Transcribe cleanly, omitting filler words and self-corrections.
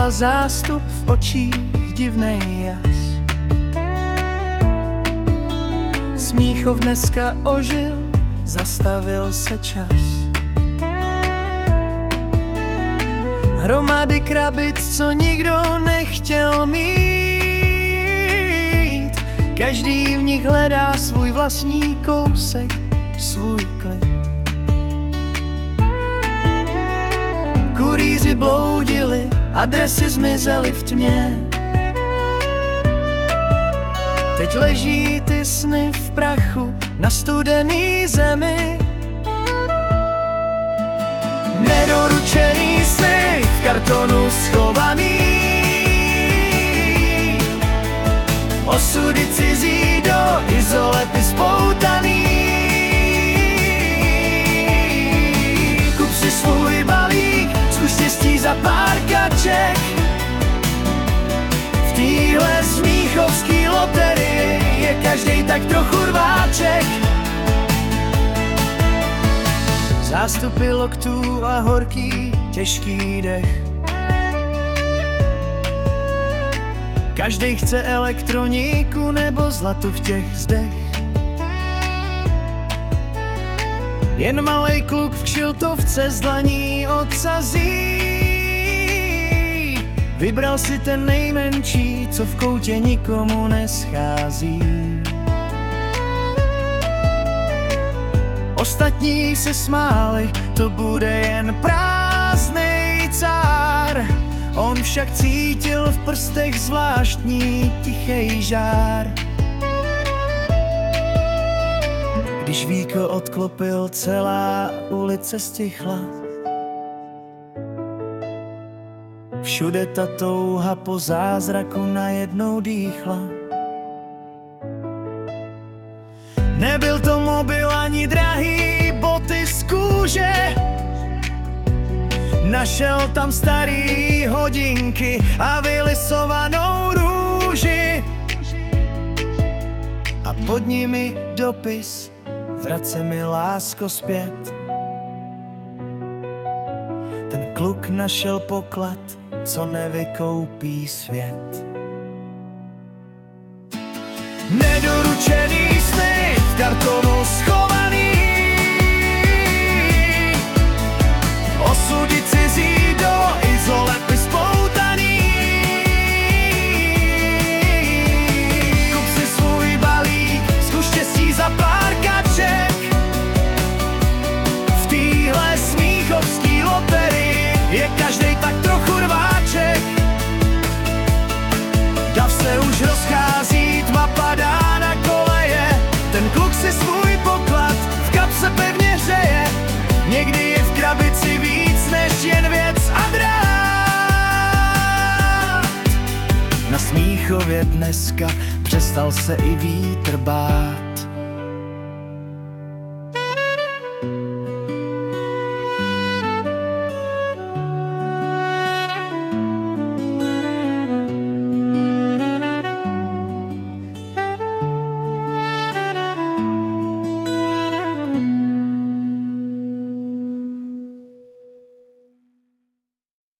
měla zástup v očích divnej jas. Smíchov dneska ožil, zastavil se čas. Hromady krabic, co nikdo nechtěl mít, každý v nich hledá svůj vlastní kousek, svůj klid. Kurýři bloudili, adresy zmizely v tmě. Teď leží ty sny v prachu na studený zemi. Nedoručený sny v kartonu schovaný, osudy cizí do izolepy spoutaný. Kup si svůj balík, zkus štěstí za pár kaček. V téhle smíchovský loterii je každej tak trochu rváček. Zástupy loktů a horký, těžký dech. Každej chce elektroniku nebo zlato v těch zdech. Jen malej kluk v kšiltovce z dlaní odsazí. Vybral si ten nejmenší, co v koutě nikomu neschází. Ostatní se smáli, to bude jen prázdnej cár. On však cítil v prstech zvláštní tichej žár. Když víko odklopil, celá ulice stichla. Všude ta touha po zázraku najednou dýchla. Nebyl to mobil ani drahý boty z kůže. Našel tam starý hodinky a vylisovanou růži. A pod nimi dopis: vrace mi lásko zpět. Ten kluk našel poklad, co nevykoupí svět. Nedoručený sny v kartonu schovaný, osudy cizí do izolepy spoutaný. Kup si svůj balík, zkus štěstí za pár kaček. V téhle smíchovský loterii je každej tak trochu rváček. Dav se už rozchází, tma padá na koleje. Ten kluk si svůj poklad v kapse pevně hřeje. Někdy je v krabici víc než jen věc a drát. Na Smíchově dneska přestal se i vítr bát.